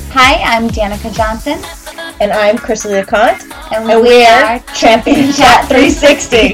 Hi, I'm Danica Johnson. And I'm Chrissy LeConte. And we are Champion Chat 360.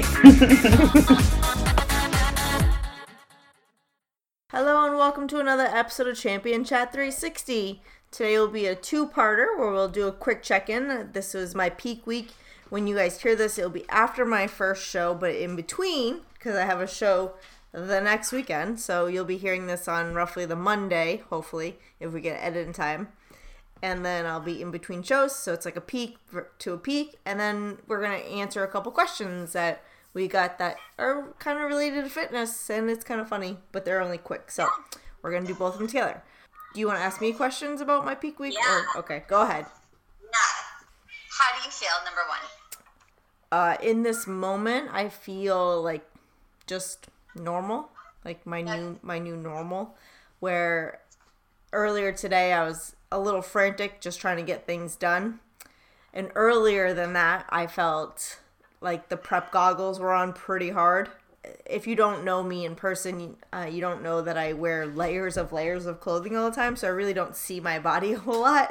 Hello and welcome to another episode of Champion Chat 360. Today will be a two-parter where we'll do a quick check-in. This was my peak week. When you guys hear this, it'll be after my first show, but in between, because I have a show the next weekend. So you'll be hearing this on roughly the Monday, hopefully, if we get edit in time. And then I'll be in between shows, so it's like a peak to a peak. And then we're going to answer a couple questions that we got that are kind of related to fitness, and it's kind of funny, but they're only quick. So we're going to do both of them together. Do you want to ask me questions about my peak week? Yeah. Okay, go ahead. Yeah. How do you feel, number one? In this moment, I feel like just normal, like my new normal, where earlier today I was a little frantic just trying to get things done. And earlier than that, I felt like the prep goggles were on pretty hard. If you don't know me in person, you don't know that I wear layers of clothing all the time, so I really don't see my body a whole lot.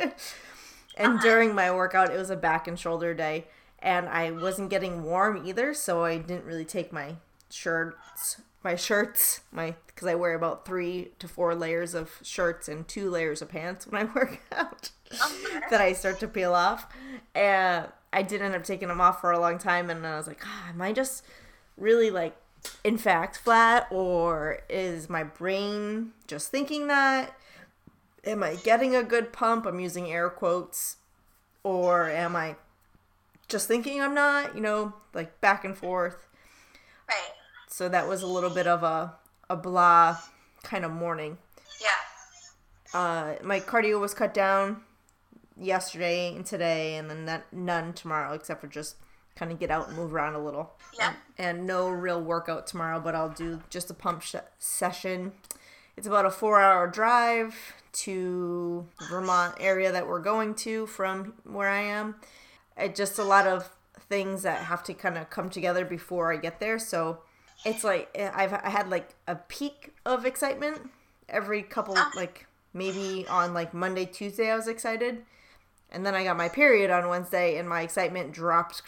And during my workout, it was a back and shoulder day, and I wasn't getting warm either, so I didn't really take my shirts, because I wear about 3 to 4 layers of shirts and 2 layers of pants when I work out that I start to peel off. And I did end up taking them off for a long time, and I was like, am I just really like in fact flat, or is my brain just thinking that? Am I getting a good pump? I'm using air quotes. Or am I just thinking I'm not, like back and forth. Right. So that was a little bit of a blah kind of morning. Yeah. My cardio was cut down yesterday and today, and then none tomorrow, except for just kind of get out and move around a little. Yeah. And no real workout tomorrow, but I'll do just a pump session. It's about a 4-hour drive to the Vermont area that we're going to from where I am. Just a lot of things that have to kind of come together before I get there. So it's like I had like a peak of excitement every couple, like maybe on like Monday, Tuesday I was excited. And then I got my period on Wednesday, and my excitement dropped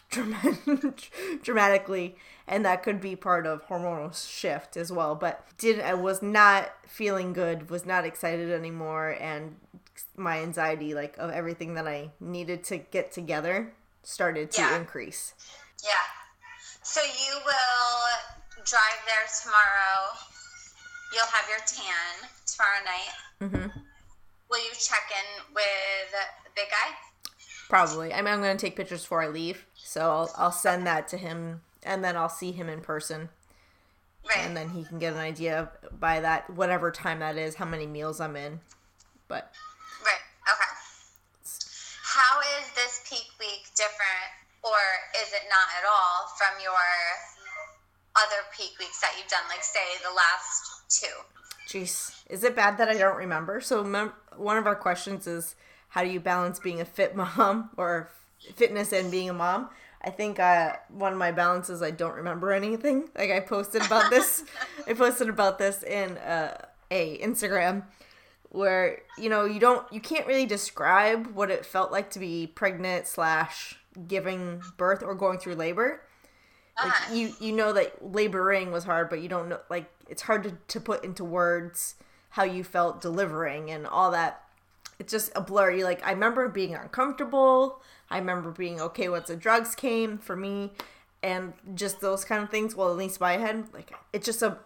dramatically, and that could be part of hormonal shift as well. But I was not feeling good, was not excited anymore, and my anxiety, like of everything that I needed to get together, started to increase. Yeah. So you will drive there tomorrow. You'll have your tan tomorrow night. Mm-hmm. Will you check in with the big guy? Probably. I mean, I'm going to take pictures before I leave, so I'll send that to him, and then I'll see him in person. Right. And then he can get an idea by that, whatever time that is, how many meals I'm in. But Right. Okay. How is this peak week different, or is it not at all, from your other peak weeks that you've done, like say the last 2? Jeez, is it bad that I don't remember? So one of our questions is, how do you balance being a fit mom, or fitness and being a mom? I think one of my balances, I don't remember anything. Like I posted about this. I posted about this in a Instagram where, you can't really describe what it felt like to be pregnant / giving birth or going through labor. Like you know that laboring was hard, but you don't know, like it's hard to put into words how you felt delivering and all that. It's just a blur. I remember being uncomfortable. I remember being okay once the drugs came for me, and just those kind of things. Well, at least my head, like it's just a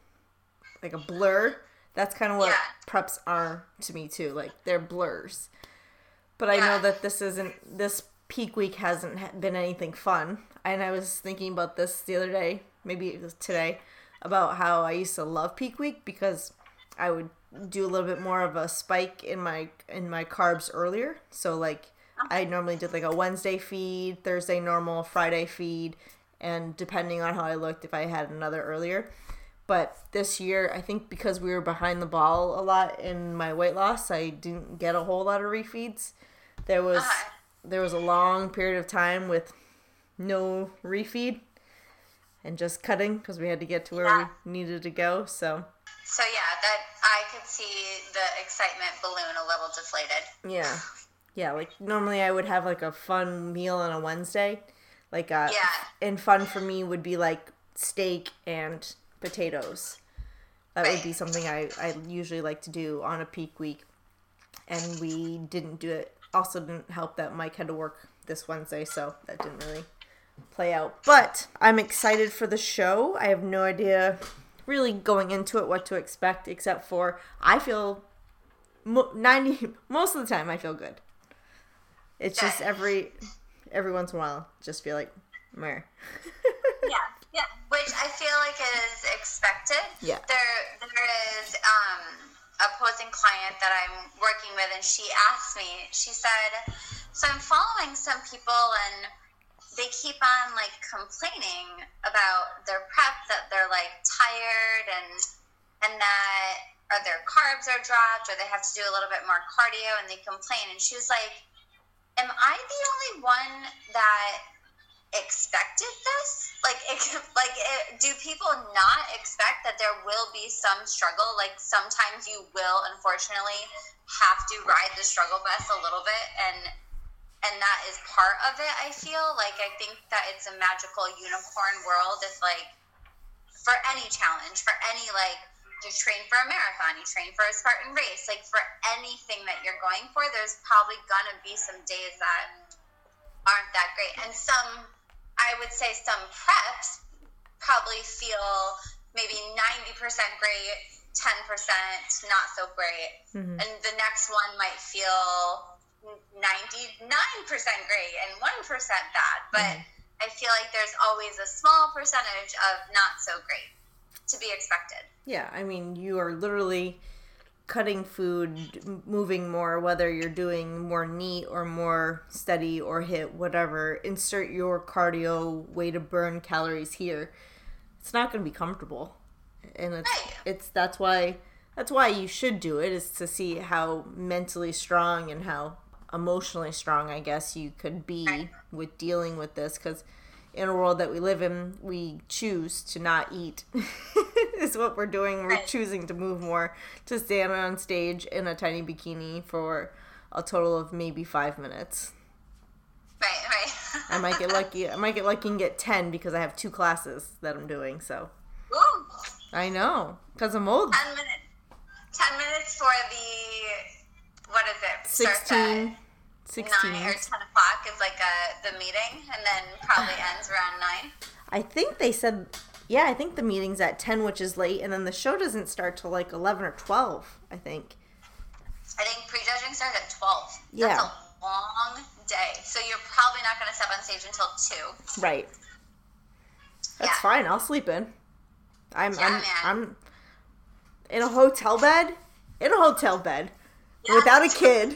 blur. That's kind of what preps are to me too. Like they're blurs. But I know that this peak week hasn't been anything fun. And I was thinking about this the other day, maybe it was today, about how I used to love peak week because I would do a little bit more of a spike in my carbs earlier. So like I normally did like a Wednesday feed, Thursday normal, Friday feed, and depending on how I looked, if I had another earlier. But this year, I think because we were behind the ball a lot in my weight loss, I didn't get a whole lot of refeeds. There was a long period of time with no refeed and just cutting because we had to get to where we needed to go. So yeah, that I I could see the excitement balloon a little deflated. Yeah. Yeah, like normally I would have like a fun meal on a Wednesday. Like and fun for me would be like steak and potatoes. That would be something I usually like to do on a peak week. And we didn't do it. Also didn't help that Mike had to work this Wednesday, so that didn't really play out. But I'm excited for the show. I have no idea really going into it what to expect, except for I feel most of the time I feel good. It's just every once in a while just feel like meh. Yeah, which I feel like is expected. Yeah. There is a posing client that I'm working with, and she asked me, she said, so I'm following some people and they keep on like complaining about their prep, that they're like tired and that or their carbs are dropped or they have to do a little bit more cardio and they complain. And she was like, am I the only one that expected this? Do people not expect that there will be some struggle? Like sometimes you will unfortunately have to ride the struggle bus a little bit, and that is part of it. I feel like I think that it's a magical unicorn world. If like for any challenge, for any like you train for a marathon, you train for a Spartan race, like for anything that you're going for, there's probably gonna be some days that aren't that great, and some, I would say some preps probably feel maybe 90% great, 10% not so great, and the next one might feel 99% great and 1% bad, but I feel like there's always a small percentage of not so great to be expected. Yeah, I mean, you are literally cutting food, moving more, whether you're doing more neat or more steady or hit, whatever. Insert your cardio way to burn calories here. It's not going to be comfortable. And that's why you should do it, is to see how mentally strong and how emotionally strong, I guess, you could be with dealing with this, because in a world that we live in, we choose to not eat. Is what we're doing. We're choosing to move more, to stand on stage in a tiny bikini for a total of maybe 5 minutes. Right. I might get lucky and get 10 because I have 2 classes that I'm doing, so. Ooh. I know, because I'm old. 10 minutes for the, what is it? 16. 9 or 10 o'clock is like the meeting, and then probably ends around 9. I think they said, I think the meeting's at 10, which is late, and then the show doesn't start till like 11 or 12, I think. I think prejudging starts at 12. Yeah. That's a long day, so you're probably not going to step on stage until 2. Right. That's fine. I'll sleep in. I'm in a hotel bed. Without a kid.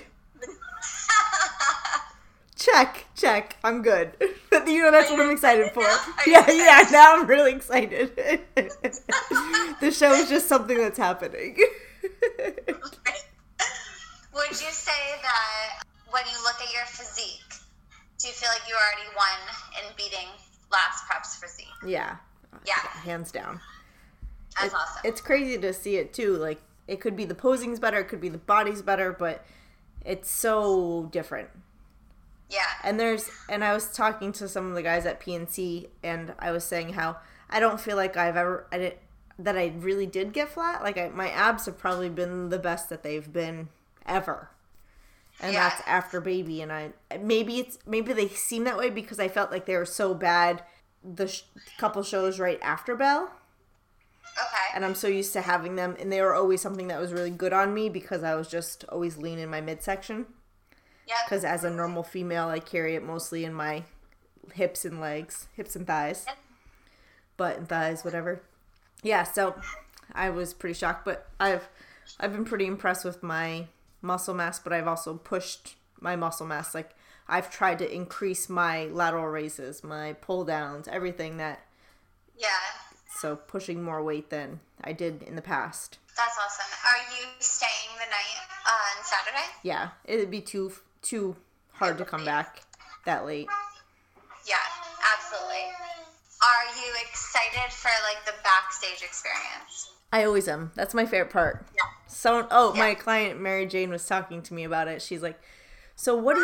Check. I'm good. That's what I'm excited for. Yeah, now I'm really excited. The show is just something that's happening. Right. Would you say that when you look at your physique, do you feel like you already won in beating last prep's physique? Yeah. Yeah. Hands down. That's awesome. It's crazy to see it too. Like, it could be the posing's better, it could be the body's better, but it's so different. Yeah. And I was talking to some of the guys at PNC, and I was saying how I don't feel like that I really did get flat. Like, my abs have probably been the best that they've been ever. And that's after baby. And maybe they seem that way because I felt like they were so bad the couple shows right after Belle. Okay. And I'm so used to having them, and they were always something that was really good on me because I was just always lean in my midsection. Yeah. Because as a normal female, I carry it mostly in my hips and thighs. Yep. Butt and thighs, whatever. Yeah, so I was pretty shocked, but I've been pretty impressed with my muscle mass, but I've also pushed my muscle mass. Like, I've tried to increase my lateral raises, my pull downs, everything that. Yeah. So pushing more weight than I did in the past. That's awesome. Are you staying the night on Saturday? Yeah, it'd be too hard to come back that late. Yeah, absolutely. Are you excited for like the backstage experience? I always am. That's my favorite part. Yeah. My client Mary Jane was talking to me about it. She's like, so what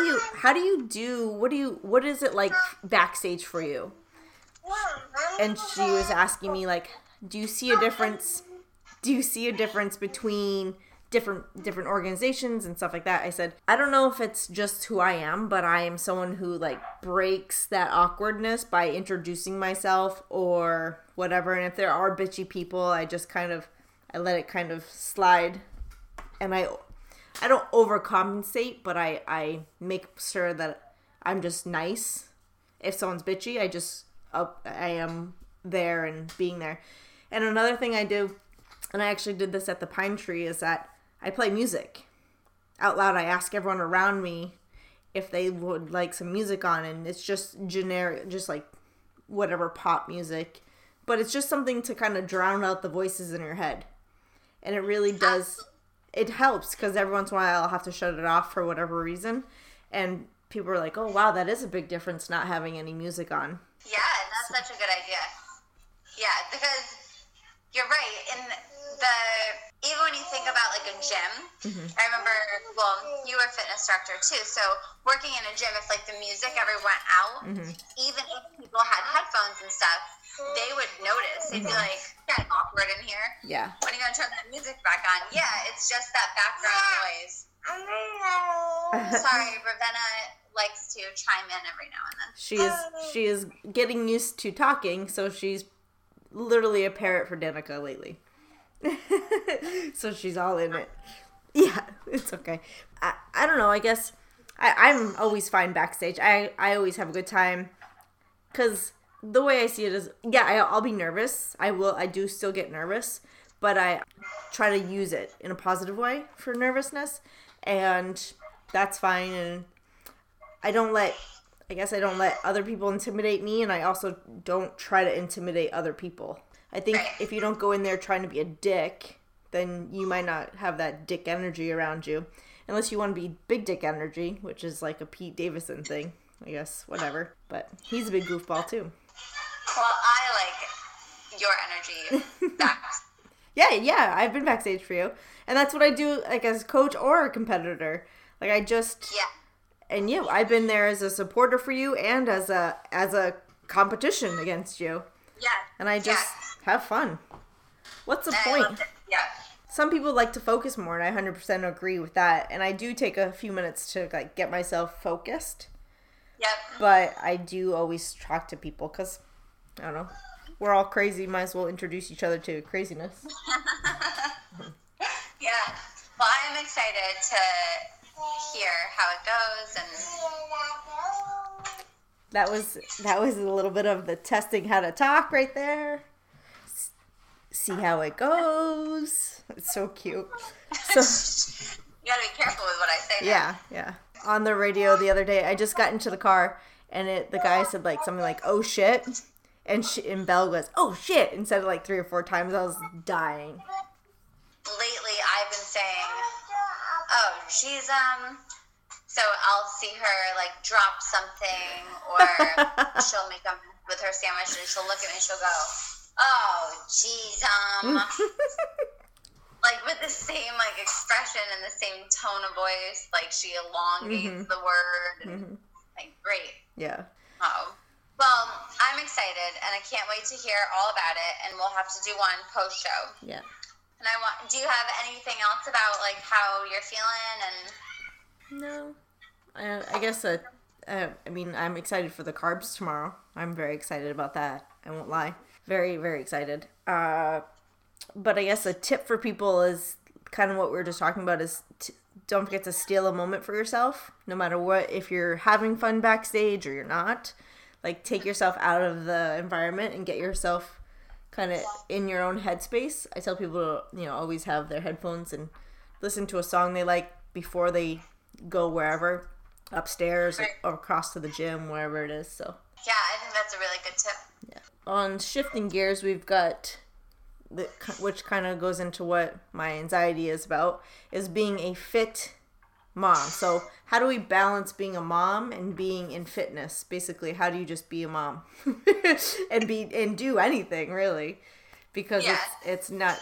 is it like backstage for you? And she was asking me, like, do you see a difference between different organizations and stuff like that? I said, I don't know if it's just who I am, but I am someone who, like, breaks that awkwardness by introducing myself or whatever. And if there are bitchy people, I let it kind of slide. And I don't overcompensate, but I make sure that I'm just nice. If someone's bitchy, I am there and being there. And another thing I do, and I actually did this at the Pine Tree, is that I play music out loud. I ask everyone around me if they would like some music on, and it's just generic, just like whatever pop music, but it's just something to kind of drown out the voices in your head. And it really does, it helps, because every once in a while I'll have to shut it off for whatever reason, and people are like, oh wow, that is a big difference not having any music on. Yeah, that's such a good idea. Yeah, because you're right. Even when you think about like a gym, I remember, you were a fitness director too. So working in a gym, if like the music ever went out, even if people had headphones and stuff, they would notice. They'd be like, "Kind of awkward in here. Yeah. When are you gonna turn that music back on?" Yeah, it's just that background noise. Sorry, Ravenna likes to chime in every now and then. She is getting used to talking, so she's literally a parrot for Danica lately. So she's all in it. Yeah, it's okay. I don't know, I guess I'm always fine backstage. I always have a good time, because the way I see it is, yeah, I'll be nervous. I do still get nervous, but I try to use it in a positive way for nervousness, and that's fine. And I don't let other people intimidate me, and I also don't try to intimidate other people. I think if you don't go in there trying to be a dick, then you might not have that dick energy around you. Unless you want to be big dick energy, which is like a Pete Davidson thing, I guess, whatever. But he's a big goofball too. Well, I like your energy back. Yeah, I've been backstage for you. And that's what I do, like, as a coach or a competitor. Like, and I've been there as a supporter for you and as a competition against you. Yeah. And I just have fun. What's the point? Yeah. Some people like to focus more, and I 100% agree with that. And I do take a few minutes to, like, get myself focused. Yep. But I do always talk to people because, I don't know, we're all crazy. Might as well introduce each other to craziness. Yeah. Well, I am excited to hear how it goes, and that was a little bit of the testing how to talk right there. See how it goes. It's so cute. So you gotta be careful with what I say now. Yeah. On the radio the other day, I just got into the car, and the guy said like something like, "Oh shit," and Belle goes, "Oh shit," and said it like 3 or 4 times. I was dying. Lately, I've been saying, "Oh, she's So I'll see her like drop something, or she'll make a mess with her sandwich, and she'll look at me and she'll go, "Oh, geez, like with the same like expression and the same tone of voice, like she elongates the word, and like great." Yeah. Oh, well, I'm excited, and I can't wait to hear all about it, and we'll have to do one post show. Yeah. And do you have anything else about like how you're feeling? And no, I guess I mean, I'm excited for the carbs tomorrow. I'm very excited about that. I won't lie. Very, very excited. But I guess a tip for people is kind of what we were just talking about is don't forget to steal a moment for yourself, no matter what. If you're having fun backstage or you're not, like take yourself out of the environment and get yourself kind of in your own headspace. I tell people to, always have their headphones and listen to a song they like before they go wherever, upstairs or across to the gym, wherever it is. So yeah, I think that's a really good tip. Yeah. On shifting gears, we've got which kind of goes into what my anxiety is about, is being a fit mom. So how do we balance being a mom and being in fitness? Basically, how do you just be a mom and do anything really? Because it's nuts.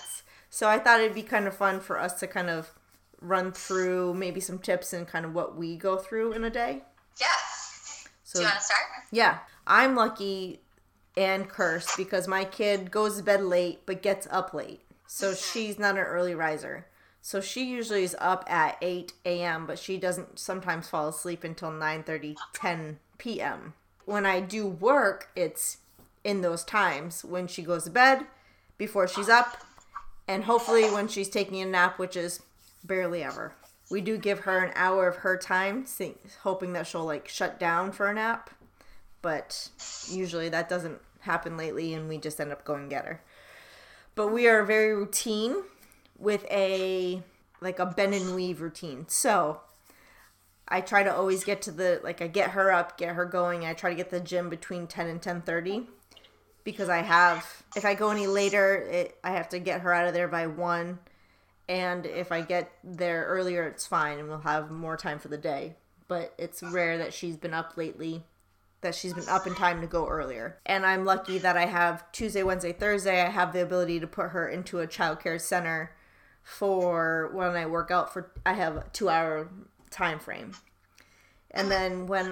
So I thought it'd be kind of fun for us to kind of run through maybe some tips and kind of what we go through in a day. Yeah. So, do you want to start? Yeah. I'm lucky and cursed because my kid goes to bed late but gets up late. So she's not an early riser. So she usually is up at 8 a.m., but she doesn't sometimes fall asleep until 9:30, 10 p.m. When I do work, it's in those times when she goes to bed, before she's up, and hopefully when she's taking a nap, which is barely ever. We do give her an hour of her time, hoping that she'll like shut down for a nap, but usually that doesn't happen lately, and we just end up going and get her. But we are very routine with a bend and weave routine. So I try to always get to I get her up, get her going. I try to get to the gym between 10 and 10:30 because if I go any later, I have to get her out of there by 1. And if I get there earlier, it's fine and we'll have more time for the day. But it's rare that she's been up lately, that she's been up in time to go earlier. And I'm lucky that I have Tuesday, Wednesday, Thursday, I have the ability to put her into a childcare center for when I work out I have a 2-hour time frame. And then when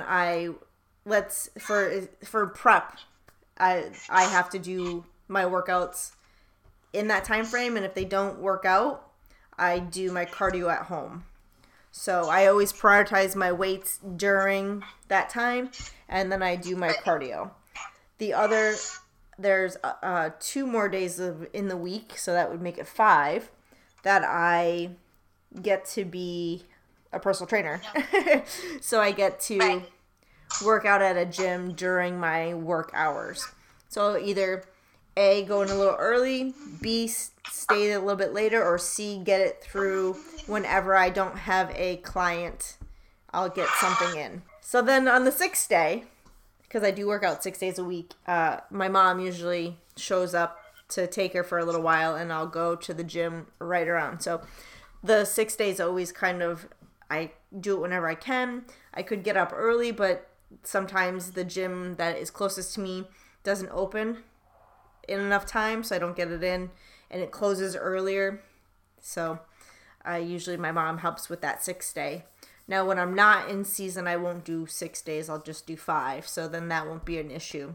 for prep, I have to do my workouts in that time frame, and if they don't work out, I do my cardio at home. So I always prioritize my weights during that time, and then I do my cardio. There's 2 more days in the week, so that would make it 5, that I get to be a personal trainer. So I get to work out at a gym during my work hours. So either A, go in a little early, B, stay a little bit later, or C, get it through whenever I don't have a client, I'll get something in. So then on the 6th day, because I do work out 6 days a week, my mom usually shows up to take her for a little while, and I'll go to the gym right around. So the 6 days always I do it whenever I can. I could get up early, but sometimes the gym that is closest to me doesn't open in enough time, so I don't get it in, and it closes earlier. So usually my mom helps with that 6th day. Now when I'm not in season, I won't do 6 days, I'll just do 5, so then that won't be an issue.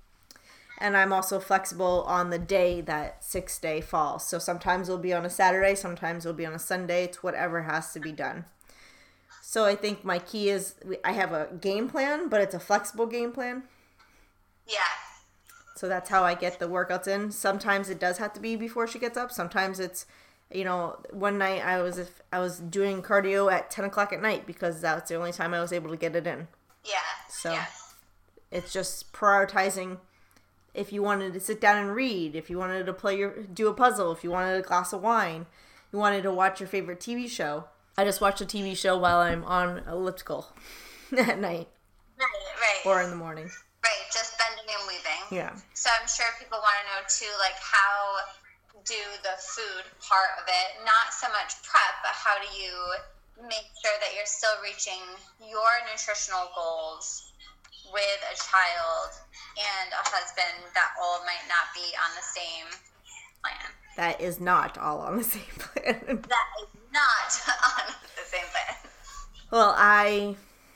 And I'm also flexible on the day that 6th day falls. So sometimes it'll be on a Saturday, sometimes it'll be on a Sunday. It's whatever has to be done. So I think my key is I have a game plan, but it's a flexible game plan. Yeah. So that's how I get the workouts in. Sometimes it does have to be before she gets up. Sometimes it's, one night I was doing cardio at 10 o'clock at night because that's the only time I was able to get it in. Yeah. So it's just prioritizing. If you wanted to sit down and read, if you wanted to do a puzzle, if you wanted a glass of wine, you wanted to watch your favorite TV show. I just watch a TV show while I'm on elliptical at night. Right. Or in the morning. Right, just bending and weaving. Yeah. So I'm sure people want to know too, how do the food part of it, not so much prep, but how do you make sure that you're still reaching your nutritional goals with a child and a husband that all might not be on the same plan? That is not all on the same plan. That is not on the same plan. Well, I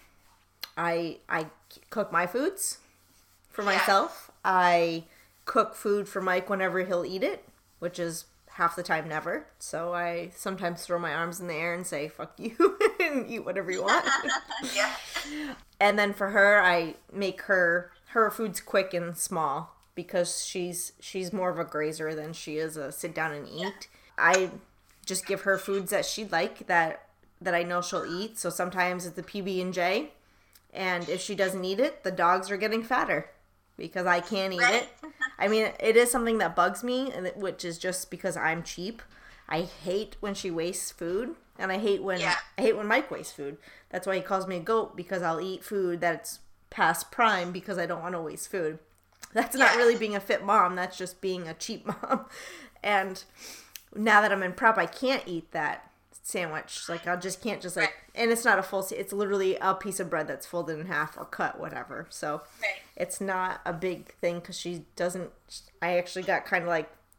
cook my foods for myself. I cook food for Mike whenever he'll eat it, which is half the time never. So I sometimes throw my arms in the air and say, fuck you, and eat whatever you want. Yeah. And then for her, I make her food's quick and small because she's more of a grazer than she is a sit down and eat. I just give her foods that she'd like that I know she'll eat. So sometimes it's the PB&J, and if she doesn't eat it, the dogs are getting fatter because I can't eat it. I mean, it is something that bugs me, which is just because I'm cheap. I hate when she wastes food, and I hate when Mike wastes food. That's why he calls me a goat, because I'll eat food that's past prime because I don't want to waste food. That's not really being a fit mom. That's just being a cheap mom. And now that I'm in prep, I can't eat that sandwich. I just can't and it's not a full, it's literally a piece of bread that's folded in half or cut, whatever. So it's not a big thing because she doesn't, I actually got kind of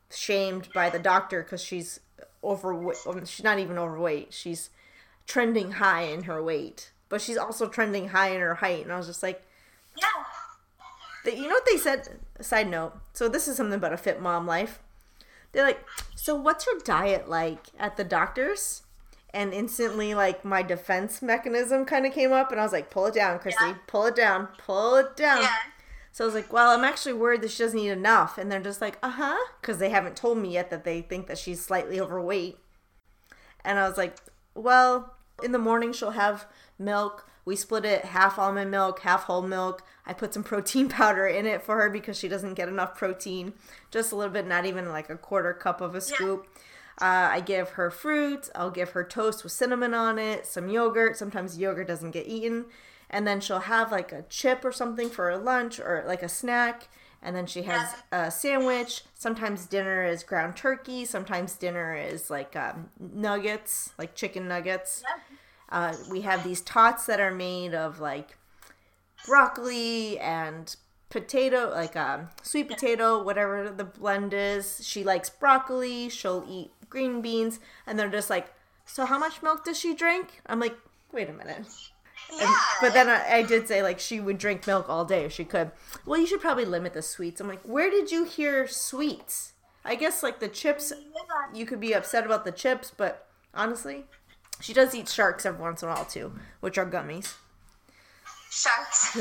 shamed by the doctor because she's overweight. She's not even overweight. She's trending high in her weight, but she's also trending high in her height. And I was just like, Yeah. you know what they said? Side note. So this is something about a fit mom life. They're like, so what's your diet like at the doctor's? And instantly, like, my defense mechanism kind of came up, and I was like, pull it down, Chrissy. Yeah. Pull it down. Pull it down. Yeah. So I was like, well, I'm actually worried that she doesn't eat enough. And they're just like, uh-huh. Because they haven't told me yet that they think that she's slightly overweight. And I was like, well, in the morning she'll have milk. We split it half almond milk, half whole milk. I put some protein powder in it for her because she doesn't get enough protein. Just a little bit, not even like a quarter cup of a scoop. I give her fruit. I'll give her toast with cinnamon on it, some yogurt. Sometimes yogurt doesn't get eaten. And then she'll have like a chip or something for her lunch or like a snack. And then she has a sandwich. Sometimes dinner is ground turkey. Sometimes dinner is like nuggets, like chicken nuggets. We have these tots that are made of like broccoli and potato, like sweet potato, whatever the blend is. She likes broccoli. She'll eat green beans. And they're just like, so how much milk does she drink? I'm like, wait a minute. But then I did say, like, she would drink milk all day if she could. Well, you should probably limit the sweets. I'm like, where did you hear sweets? I guess, like, the chips, you could be upset about the chips, but honestly, she does eat sharks every once in a while, too, which are gummies. Sharks.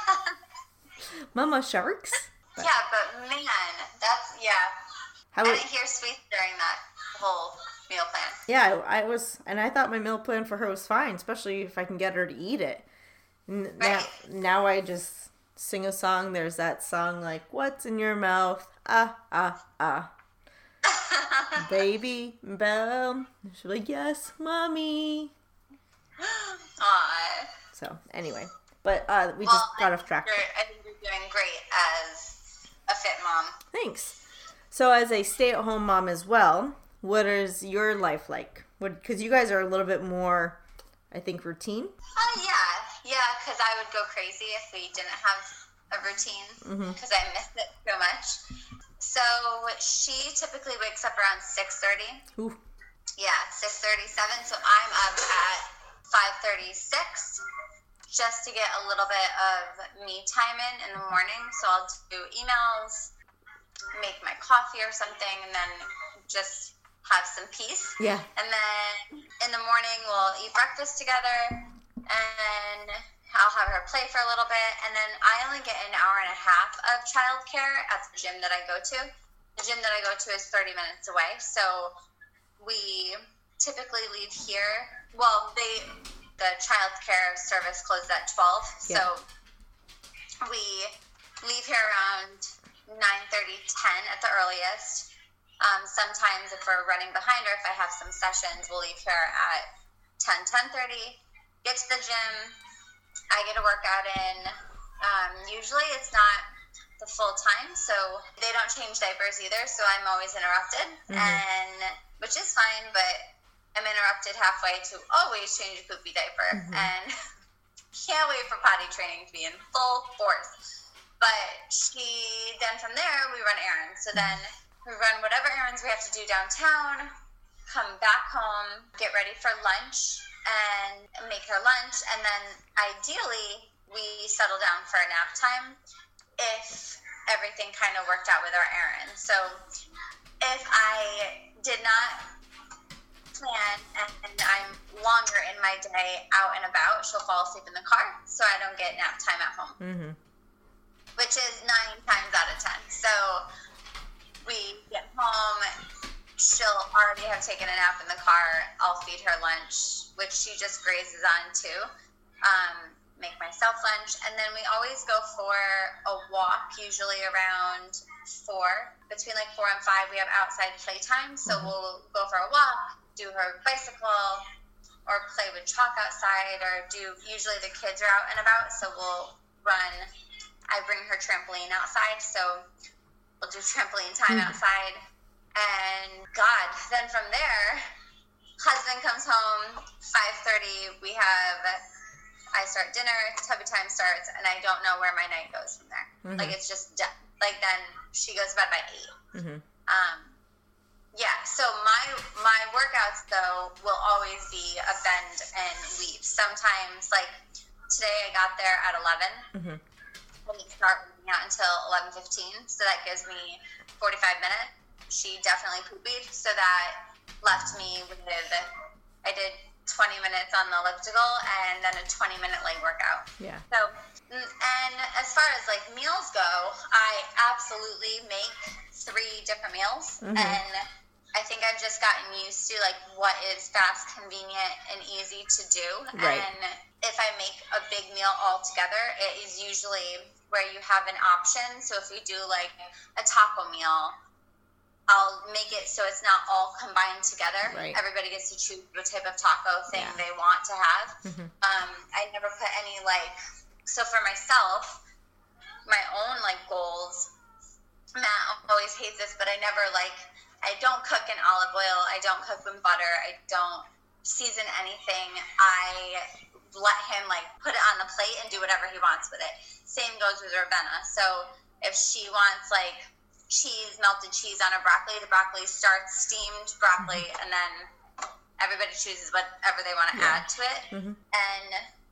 Mama, sharks? Yeah, but man, that's, I didn't hear sweets during that whole meal plan. Yeah, I thought my meal plan for her was fine, especially if I can get her to eat it. Now I just sing a song. There's that song like, what's in your mouth? Ah, ah, ah. Baby Belle. She'll be like, yes, mommy. Aww. So, anyway. But we just got off track. I think you're doing great as a fit mom. Thanks. So, as a stay-at-home mom as well, what is your life like? Because you guys are a little bit more, I think, routine. Yeah, because I would go crazy if we didn't have a routine because I missed it so much. So she typically wakes up around 6:30. Ooh. Yeah, 6:37. So I'm up at 5:36 just to get a little bit of me time in the morning. So I'll do emails, make my coffee or something, and then just have some peace. Yeah. And then in the morning we'll eat breakfast together, and I'll have her play for a little bit, and then I only get an hour and a half of childcare at the gym that I go to. The gym that I go to is 30 minutes away, so we typically leave here. Well, the childcare service closes at 12, so we leave here around 9:30, 10 at the earliest. Sometimes if we're running behind or if I have some sessions, we'll leave here at 10:30, get to the gym. I get a workout in. Usually it's not the full time, so they don't change diapers either, so I'm always interrupted, and which is fine, but I'm interrupted halfway to always change a poopy diaper, and can't wait for potty training to be in full force. But then from there, we run errands. So then we run whatever errands we have to do downtown, come back home, get ready for lunch, and make her lunch, and then ideally we settle down for a nap time if everything kind of worked out with our errands. So if I did not plan and I'm longer in my day out and about, she'll fall asleep in the car, so I don't get nap time at home, which is 9 times out of 10. So we get home, she'll already have taken a nap in the car. I'll feed her lunch, which she just grazes on too. Make myself lunch, and then we always go for a walk, usually around 4. Between like 4 and 5, we have outside playtime, so we'll go for a walk, do her bicycle, or play with chalk outside, or usually the kids are out and about, so we'll run. I bring her trampoline outside, so we'll do trampoline time outside. And then from there, husband comes home, 5:30, I start dinner, tubby time starts, and I don't know where my night goes from there. Like, it's just done. Like, then she goes to bed by 8. Yeah, so my workouts though will always be a bend and weave. Sometimes, like today, I got there at 11. Mm-hmm. We start working out until 11:15, so that gives me 45 minutes. She definitely poopied, so that left me with I did 20 minutes on the elliptical and then a 20-minute leg workout. Yeah. So, and as far as like meals go, I absolutely make 3 different meals, and I think I've just gotten used to like what is fast, convenient, and easy to do. Right. And if I make a big meal all together, it is usually where you have an option. So if we do like a taco meal, I'll make it so it's not all combined together. Right. Everybody gets to choose what type of taco thing Yeah. they want to have. I never put any like, so for myself, my own like goals, Matt always hates this, but I never like, I don't cook in olive oil. I don't cook in butter. I don't season anything. I let him like put it on the plate and do whatever he wants with it. Same goes with Ravenna. So if she wants like cheese, melted cheese on her broccoli, the broccoli starts steamed broccoli, and then everybody chooses whatever they want to add to it. And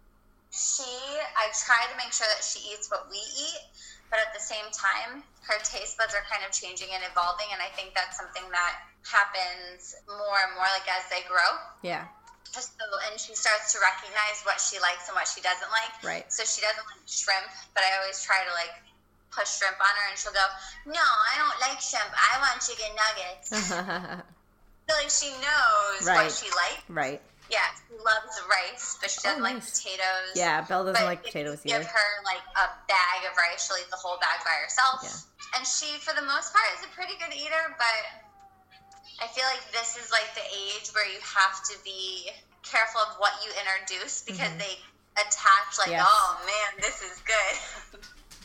I try to make sure that she eats what we eat, but at the same time, her taste buds are kind of changing and evolving, and I think that's something that happens more and more like as they grow. Yeah. So, and she starts to recognize what she likes and what she doesn't like. Right. So she doesn't like shrimp, but I always try to like push shrimp on her, and she'll go, "No, I don't like shrimp. I want chicken nuggets." So like she knows what she likes. Right. Yeah, she loves rice, but she doesn't like nice. potatoes. Yeah, Belle doesn't But like if potatoes you either. give her like a bag of rice, she'll eat the whole bag by herself. Yeah. And she, for the most part, is a pretty good eater, but I feel like this is like the age where you have to be careful of what you introduce, because they attach like, Yes. oh man, this is good.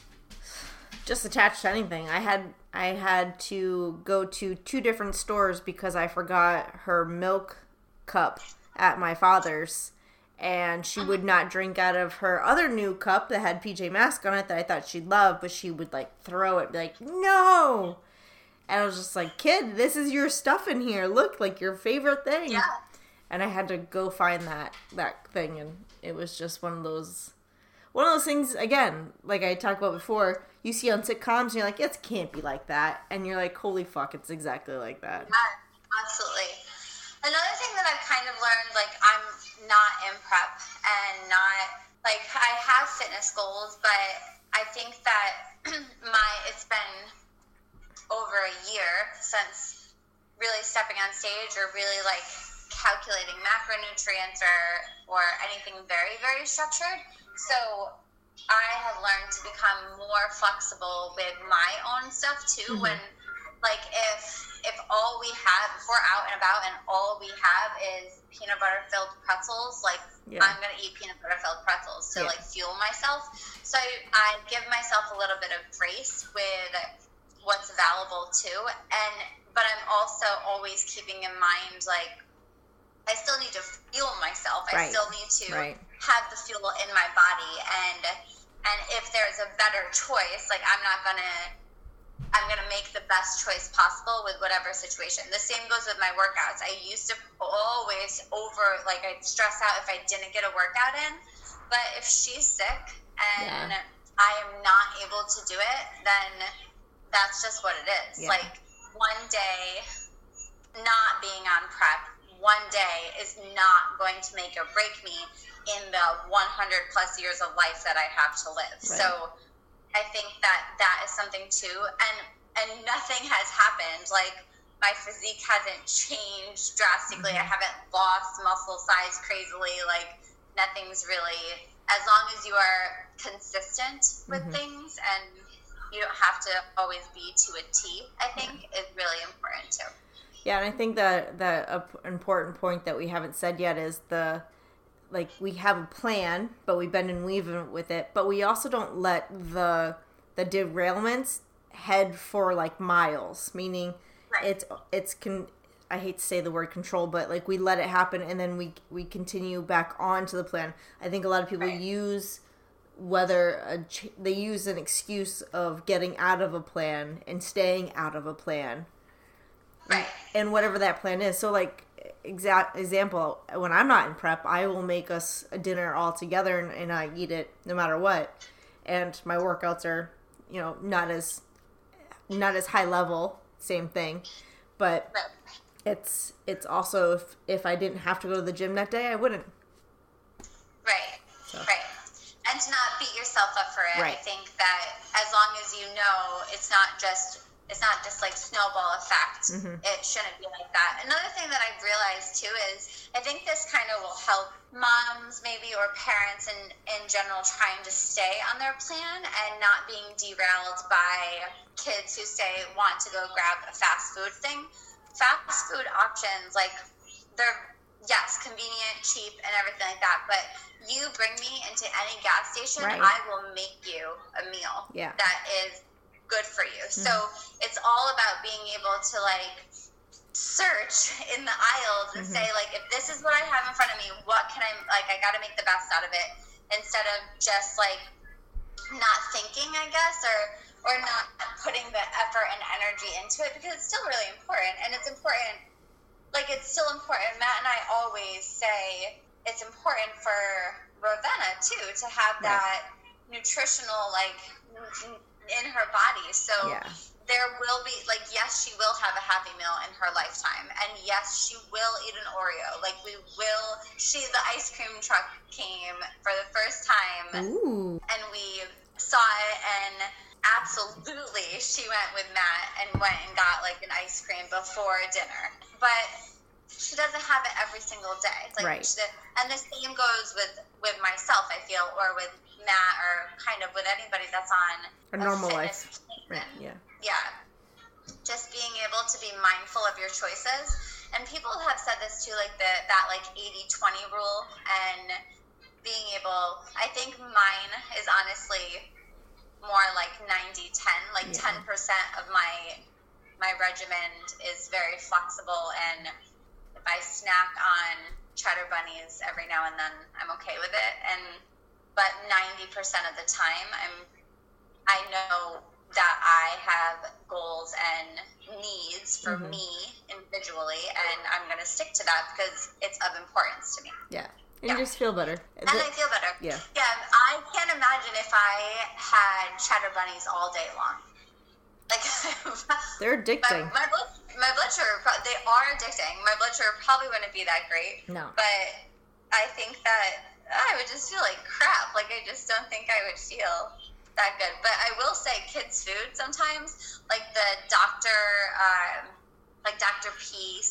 Just attached to anything. I had to go to 2 different stores because I forgot her milk cup at my father's, and she would not drink out of her other new cup that had PJ Masks on it that I thought she'd love, but she would like throw it, be like, no. And I was just like, kid, this is your stuff in here. Look, like your favorite thing. Yeah. And I had to go find that thing, and it was just one of those things, again, like I talked about before, you see on sitcoms, and you're like, it can't be like that. And you're like, holy fuck, it's exactly like that. Yeah, absolutely. Another thing that I've kind of learned, like I'm not in prep and not, like I have fitness goals, but I think that it's been over a year since really stepping on stage or really like calculating macronutrients or anything very, very structured. So I have learned to become more flexible with my own stuff too. When like if all we have, if we're out and about and all we have is peanut butter filled pretzels, like I'm gonna eat peanut butter filled pretzels to like fuel myself. So I give myself a little bit of grace with what's available too, but I'm also always keeping in mind like I still need to fuel myself. I still need to have the fuel in my body, and if there's a better choice, like I'm gonna make the best choice possible with whatever situation. The same goes with my workouts. I used to always I'd stress out if I didn't get a workout in, but if she's sick and I am not able to do it, then that's just what it is. Like one day not being on prep, one day is not going to make or break me in the 100 plus years of life that I have to live. So I think that is something too, and nothing has happened. Like my physique hasn't changed drastically. I haven't lost muscle size crazily. Like nothing's really, as long as you are consistent with things and you don't have to always be to a T, I think is really important too. Yeah, and I think the important point that we haven't said yet is we have a plan, but we bend and weave with it, but we also don't let the derailments head for like miles, meaning I hate to say the word control, but like we let it happen and then we continue back on to the plan. I think a lot of people use they use an excuse of getting out of a plan and staying out of a plan Right. and whatever that plan is. So like exact example, when I'm not in prep, I will make us a dinner all together and I eat it no matter what. And my workouts are, not as high level, same thing. But it's also if I didn't have to go to the gym that day, I wouldn't. Right. So. Right. And to not beat yourself up for it. Right. I think that as long as you know it's not just like snowball effect. Mm-hmm. It shouldn't be like that. Another thing that I've realized too is I think this kind of will help moms maybe or parents in general trying to stay on their plan and not being derailed by kids who say want to go grab a fast food thing. Fast food options, like they're, yes, convenient, cheap, and everything like that, but you bring me into any gas station, Right. I will make you a meal that is good for you. Mm-hmm. So it's all about being able to like search in the aisles and say like, if this is what I have in front of me, what can I got to make the best out of it, instead of just like not thinking, I guess, or not putting the effort and energy into it, because it's still really important. And it's important, like it's still important. Matt and I always say it's important for Ravenna too to have that nutritional like in her body. So there will be like, yes, she will have a Happy Meal in her lifetime, and yes, she will eat an Oreo. Like the ice cream truck came for the first time. Ooh. And we saw it, and absolutely she went with Matt and went and got like an ice cream before dinner, but she doesn't have it every single day. It's like, and the same goes with myself, I feel, or with Matt, or kind of with anybody that's on a normal life. Right. Yeah. Yeah. Just being able to be mindful of your choices. And people have said this too, like that like 80-20 rule, and being able, I think mine is honestly more like 90-10, like 10% of my regimen is very flexible, and if I snack on Cheddar Bunnies every now and then, I'm okay with it. But 90% of the time, I know that I have goals and needs for me individually, and I'm going to stick to that because it's of importance to me. Yeah. And you just feel better. And I feel better. Yeah. Yeah. I can't imagine if I had Cheddar Bunnies all day long. Like, they're addicting. My blood sugar, they are addicting. My blood sugar probably wouldn't be that great. No. But I think that I would just feel like crap. Like, I just don't think I would feel that good. But I will say kids' food sometimes, like the Dr. P,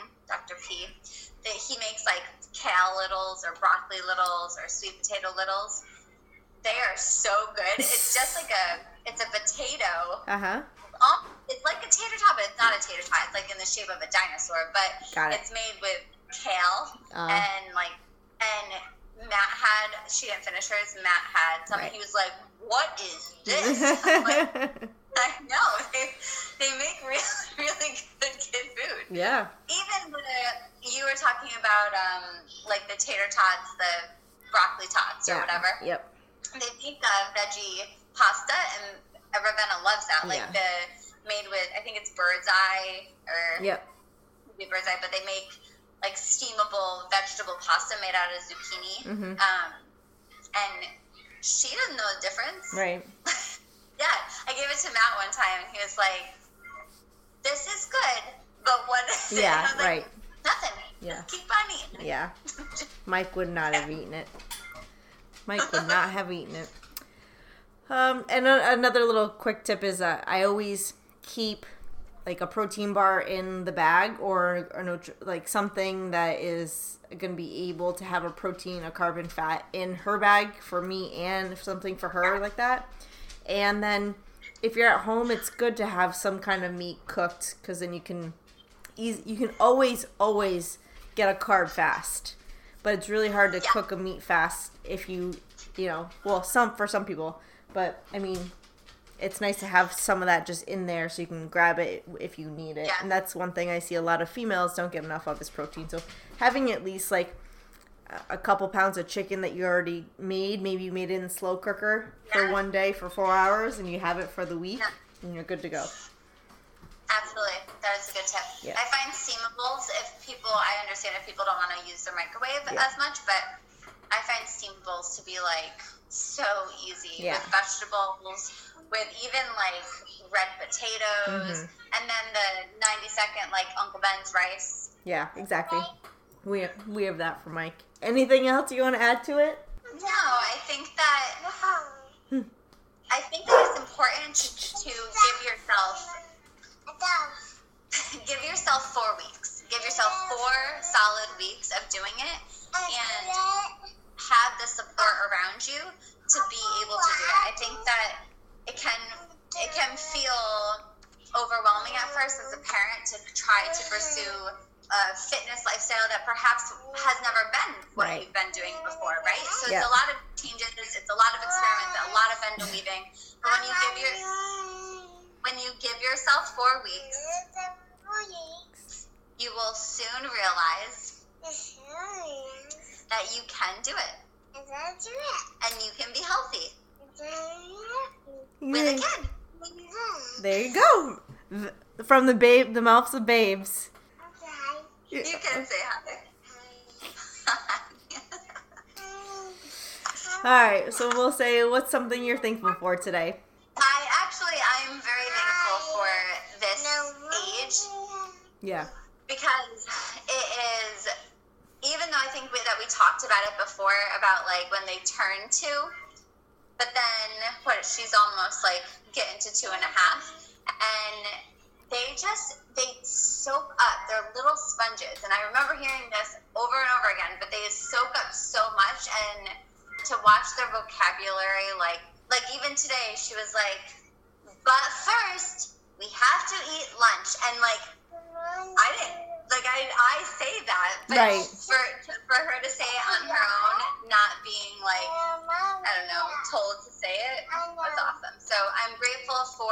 he makes like kale littles or broccoli littles or sweet potato littles. They are so good. It's just like it's a potato. It's like a tater tot, but it's not a tater tot. It's like in the shape of a dinosaur, but it's made with kale and Matt had, she didn't finish hers. Matt had something. He was like, "What is this?" I'm like, I know they make really really good kid food. Yeah. Even you were talking about like the tater tots, the broccoli tots or whatever. Yep. They make veggie pasta, and Ravenna loves that. Like made with, I think it's bird's eye or bird's eye, but they make like steamable vegetable pasta made out of zucchini. And she doesn't know the difference. Right. Yeah, I gave it to Matt one time, and he was like, "This is good, but what is it?" Yeah, I was like, right. Nothing. Yeah. Just keep on eating. Yeah. Mike would not have eaten it. Mike would not have eaten it. And another little quick tip is that I always keep like a protein bar in the bag, or like something that is going to be able to have a protein, a carb, and fat in her bag for me, and something for her like that. And then if you're at home, it's good to have some kind of meat cooked, because then you can always get a carb fast. But it's really hard to cook a meat fast if for some people. But I mean, it's nice to have some of that just in there so you can grab it if you need it. Yeah. And that's one thing I see a lot of females don't get enough of is protein. So having at least like a couple pounds of chicken that you already made, maybe you made it in the slow cooker for one day for 4 hours, and you have it for the week, and you're good to go. Absolutely. That is a good tip. Yeah. I find steamables, I understand if people don't want to use the microwave as much, but I find steamables to be like so easy with vegetables, with even like red potatoes, and then the 90-second like Uncle Ben's rice. Yeah, exactly. We have that for Mike. Anything else you want to add to it? No, I think that it's important to give yourself 4 weeks. Give yourself 4 solid weeks of doing it, and have the support around you to be able to do it. I think that it can feel overwhelming at first as a parent to try to pursue a fitness lifestyle that perhaps has never been what you've been doing before, right? So it's a lot of changes, it's a lot of experiments, a lot of vendor weaving. But when you give yourself 4 weeks, you will soon realize that you can do it. And you can be healthy with a kid. There you go. From the mouths of babes. You can say hi. Alright, so we'll say, what's something you're thankful for today? I'm very thankful for this age. Yeah. Because it is, even though I think that we talked about it before, about like when they turn 2, but then she's almost like getting to 2.5, and they soak up. They're little sponges, and I remember hearing this over and over again, but they soak up so much, and to watch their vocabulary, like even today, she was like, but first, we have to eat lunch, and like, I didn't, like, I say that, but for her to say it on her own, not being like, I don't know, told to say it, was awesome. So I'm grateful for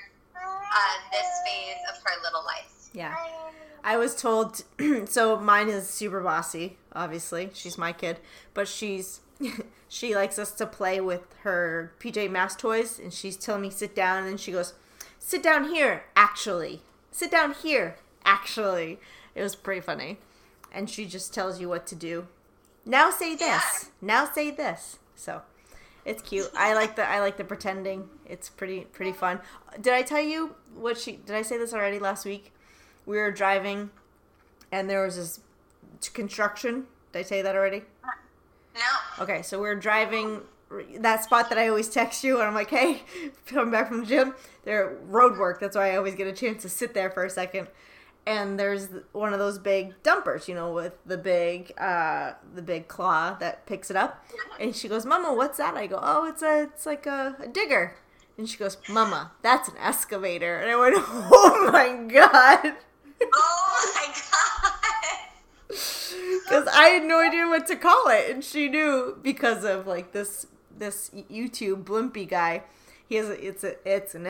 this phase of her little life. Yeah. I was told, so mine is super bossy, obviously. She's my kid. But she likes us to play with her PJ Masks toys. And she's telling me sit down. And she goes, sit down here, actually. Sit down here, actually. It was pretty funny. And she just tells you what to do. Now say this. Yeah. Now say this. So it's cute. I like the pretending. It's pretty fun. Did I tell you did I say this already last week? We were driving and there was this construction. Did I say that already? No. Okay, so we were driving that spot that I always text you and I'm like, hey, coming back from the gym. They're road work. That's why I always get a chance to sit there for a second. And there's one of those big dumpers, with the big claw that picks it up. And she goes, Mama, what's that? I go, oh, it's like a digger. And she goes, Mama, that's an excavator. And I went, oh my God. Oh my God. Because I had no idea what to call it. And she knew because of like this YouTube Blimpy guy. It's an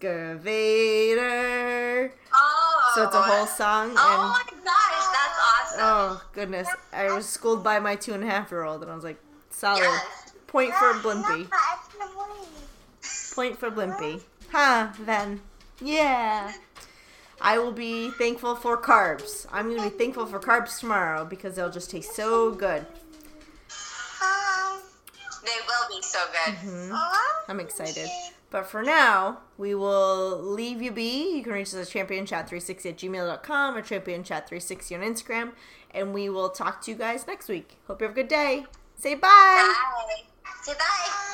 excavator. Oh. So it's a whole song. And, oh my gosh, that's awesome. Oh goodness, I was schooled by my 2.5-year-old, and I was like, solid. Point for Blimpy. Point for Blimpy. Then. Yeah. I will be thankful for carbs. I'm going to be thankful for carbs tomorrow because they'll just taste so good. They will be so good. Mm-hmm. I'm excited. But for now, we will leave you be. You can reach us at championchat360@gmail.com or championchat360 on Instagram. And we will talk to you guys next week. Hope you have a good day. Say bye. Bye. Say bye.